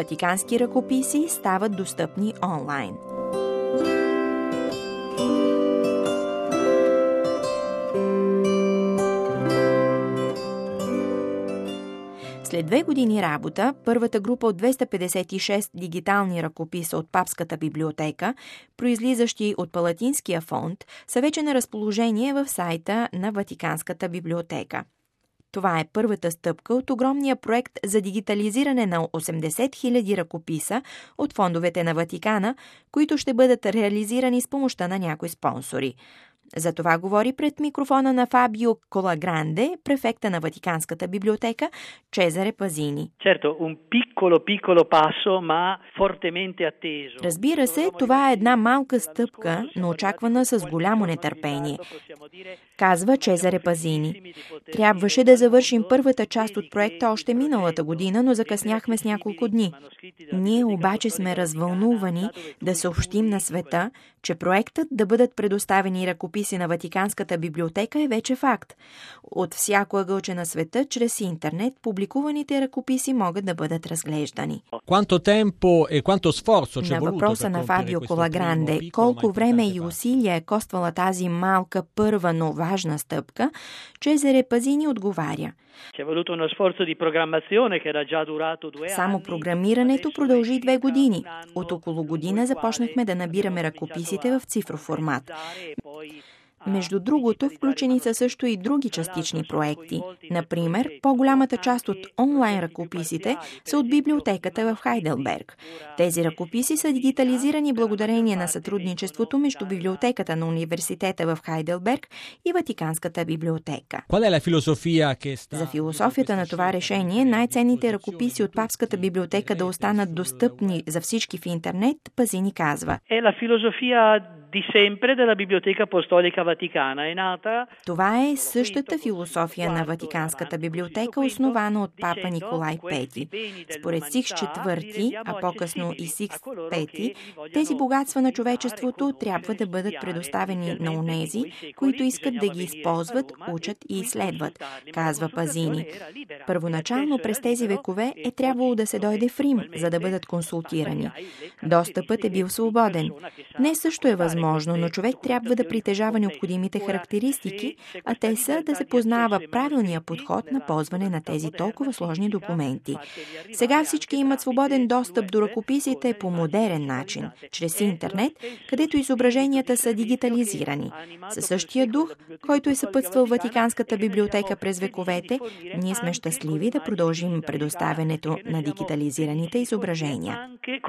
ватикански ръкописи стават достъпни онлайн. След 2 години работа, първата група от 256 дигитални ръкописа от Папската библиотека, произлизащи от Палатинския фонд, са вече на разположение в сайта на Ватиканската библиотека. Това е първата стъпка от огромния проект за дигитализиране на 80 000 ръкописа от фондовете на Ватикана, които ще бъдат реализирани с помощта на някои спонсори. За това говори пред микрофона на Фабио Колагранде, префекта на Ватиканската библиотека, Чезаре Пазини. Разбира се, това е една малка стъпка, но очаквана с голямо нетърпение, казва Чезаре Пазини. Трябваше да завършим първата част от проекта още миналата година, но закъсняхме с няколко дни. Ние обаче сме развълнувани да съобщим на света, че проектът да бъдат предоставени ръкописи на Ватиканската библиотека е вече факт. От всяко ъгълче на света, чрез интернет, публикуваните ръкописи могат да бъдат разглеждани. На въпроса на Фабио Колагранде, колко време и усилия е коствала тази малка, първа, но важна стъпка, Чезаре Пазини отговаря. Само програмирането продължи 2 години. От около година започнахме да набираме ръкописите в цифров формат. Между другото, включени са също и други частични проекти. Например, по-голямата част от онлайн ръкописите са от библиотеката в Хайделберг. Тези ръкописи са дигитализирани благодарение на сътрудничеството между библиотеката на университета в Хайделберг и Ватиканската библиотека. За философията на това решение, най-ценните ръкописи от Папската библиотека да останат достъпни за всички в интернет, Пазини казва. Това е същата философия на Ватиканската библиотека, основана от папа Николай V. Според Сикс IV, а по-късно и Сикс V, тези богатства на човечеството трябва да бъдат предоставени на онези, които искат да ги използват, учат и изследват, казва Пазини. Първоначално през тези векове е трябвало да се дойде в Рим, за да бъдат консултирани. Достъпът е бил свободен. Днес също е възможно, но човек трябва да притежава необходимите характеристики, а те са да се познава правилния подход на ползване на тези толкова сложни документи. Сега всички имат свободен достъп до ръкописите по модерен начин, чрез интернет, където изображенията са дигитализирани. Със същия дух, който е съпътствал Ватиканската библиотека през вековете, ние сме щастливи да продължим предоставянето на дигитализираните изображения.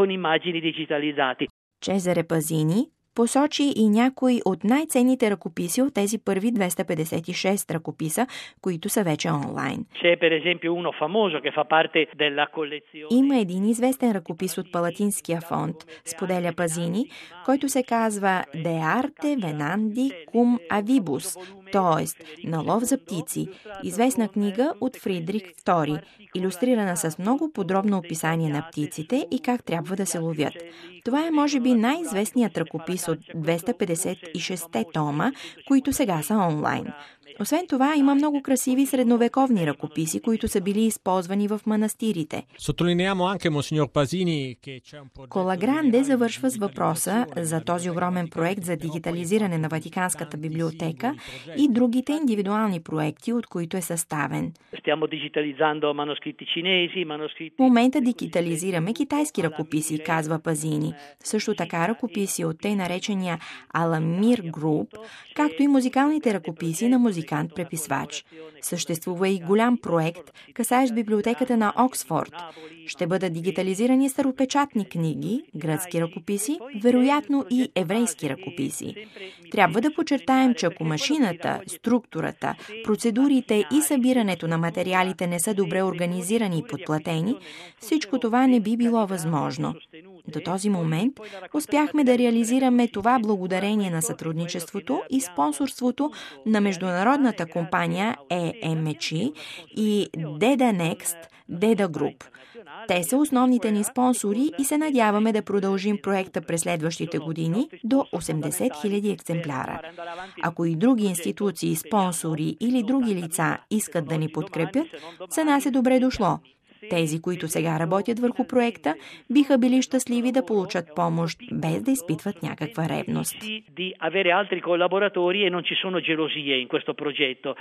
Чезаре Пазини посочи и някои от най-ценните ръкописи от тези първи 256 ръкописа, които са вече онлайн. Има един известен ръкопис от Палатинския фонд, споделя Пазини, който се казва De arte venandi cum avibus, т.е. на лов за птици, известна книга от Фридрих II, илюстрирана с много подробно описание на птиците и как трябва да се ловят. Това е може би най-известният ръкопис от 256 тома, които сега са онлайн. Освен това, има много красиви средновековни ръкописи, които са били използвани в манастирите. Колагранде завършва с въпроса за този огромен проект за дигитализиране на Ватиканската библиотека и другите индивидуални проекти, от които е съставен. В момента дигитализираме китайски ръкописи, казва Пазини. Също така ръкописи от тъй наречения Аламир Груп, както и музикалните ръкописи на музикант-преписвач. Съществува и голям проект, касаещ библиотеката на Оксфорд. Ще бъдат дигитализирани старопечатни книги, гръцки ръкописи, вероятно и еврейски ръкописи. Трябва да подчертаем, че ако машината, структурата, процедурите и събирането на материалите не са добре организирани и подплатени, всичко това не би било възможно. До този момент успяхме да реализираме това благодарение на сътрудничеството и спонсорството на международната компания EMC и DedaNext Deda Group. Те са основните ни спонсори и се надяваме да продължим проекта през следващите години до 80 000 екземпляра. Ако и други институции, спонсори или други лица искат да ни подкрепят, за нас е добре дошло. Тези, които сега работят върху проекта, биха били щастливи да получат помощ, без да изпитват някаква ревност.